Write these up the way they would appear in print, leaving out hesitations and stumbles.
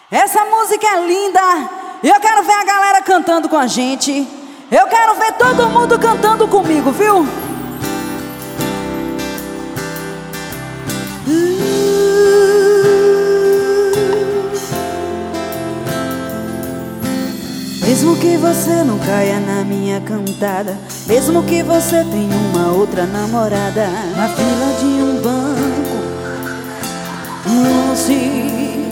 Essa música é linda e eu quero ver a galera cantando com a gente. Eu quero ver todo mundo cantando comigo, viu? Mesmo que você não caia na minha cantada, mesmo que você tenha uma outra namorada, na fila de um banco, longe.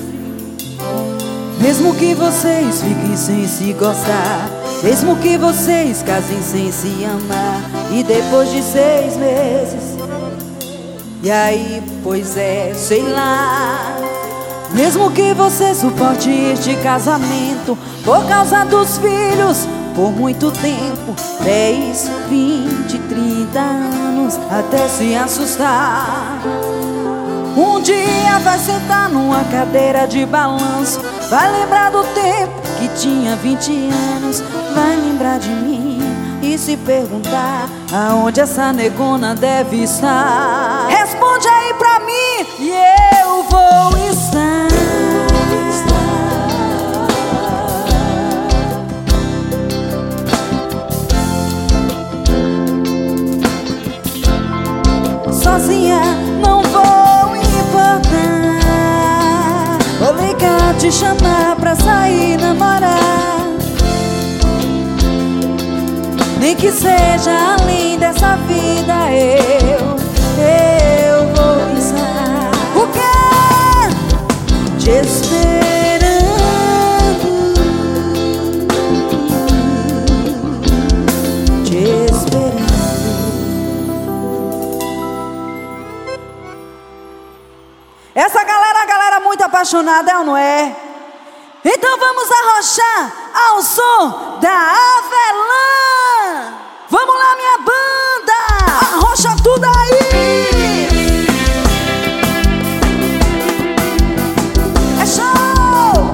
Mesmo que vocês fiquem sem se gostar, mesmo que vocês casem sem se amar, e depois de 6 meses, e aí, pois é, sei lá. Mesmo que você suporte este casamento por causa dos filhos, por muito tempo, 10, 20, 30 anos, até se assustar. Um dia vai sentar numa cadeira de balanço, vai lembrar do tempo que tinha 20 anos, vai lembrar de mim e se perguntar aonde essa negona deve estar. Responde aí pra mim e eu vou estar. Sozinha não vou importar, vou ligar, te chamar pra sair, namorar. Nem que seja além dessa vida, eu vou estar. O quê? Te esperando, te esperando. Essa galera, a galera muito apaixonada, é ou não é? Então vamos arrochar ao som da Avelã. Vamos lá, minha banda, arrocha tudo aí. É show.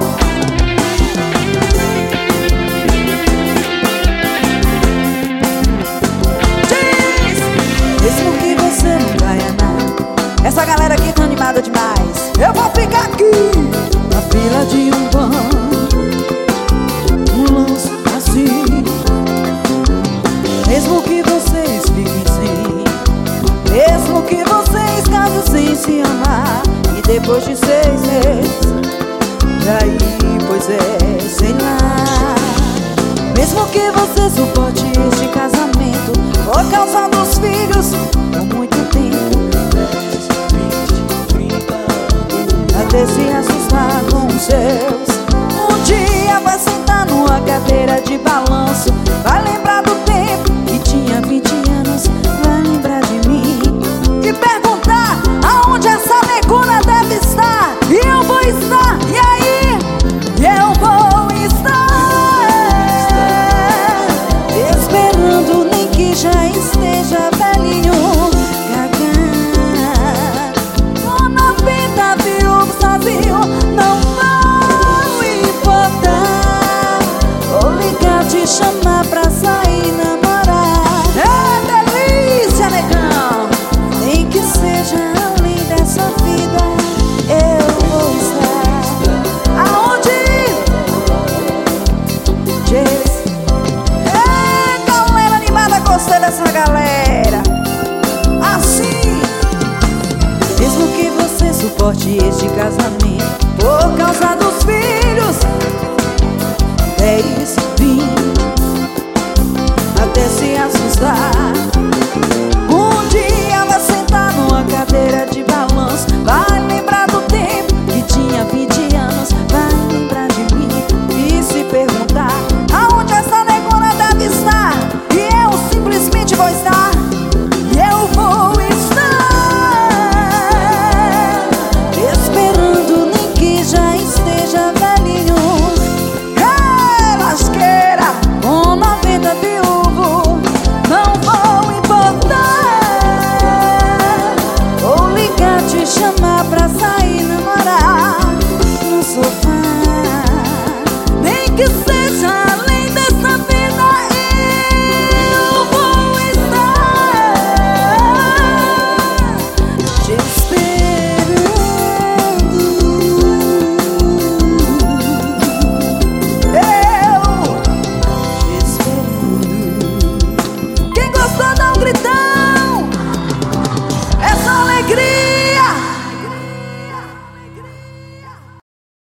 Diz, mesmo que você não caia nada, essa galera aqui tá animada demais. Eu vou ficar aqui na fila de um banco, um lance assim. Mesmo que vocês fiquem sem, mesmo que vocês casem sem se amar, e depois de 6 meses, daí, pois é, sei lá. Mesmo que você suporte este casamento por causa dos filhos, por muito tempo, até se assustar com os seus. Um dia vai sentar numa cadeira de balanço, vai lembrar do tempo que tinha 20 anos, vai lembrar de mim e perguntar aonde essa negona deve estar. E eu vou estar, e aí? Eu vou estar esperando, nem que já esteja velhinho, não vou importar, vou ligar, te chamar pra sair, namorar. É delícia, negão. Nem que seja além dessa vida, eu vou estar. Aonde? Diz. É, galera animada, gostei dessa galera. Assim. Mesmo que você suporte este casamento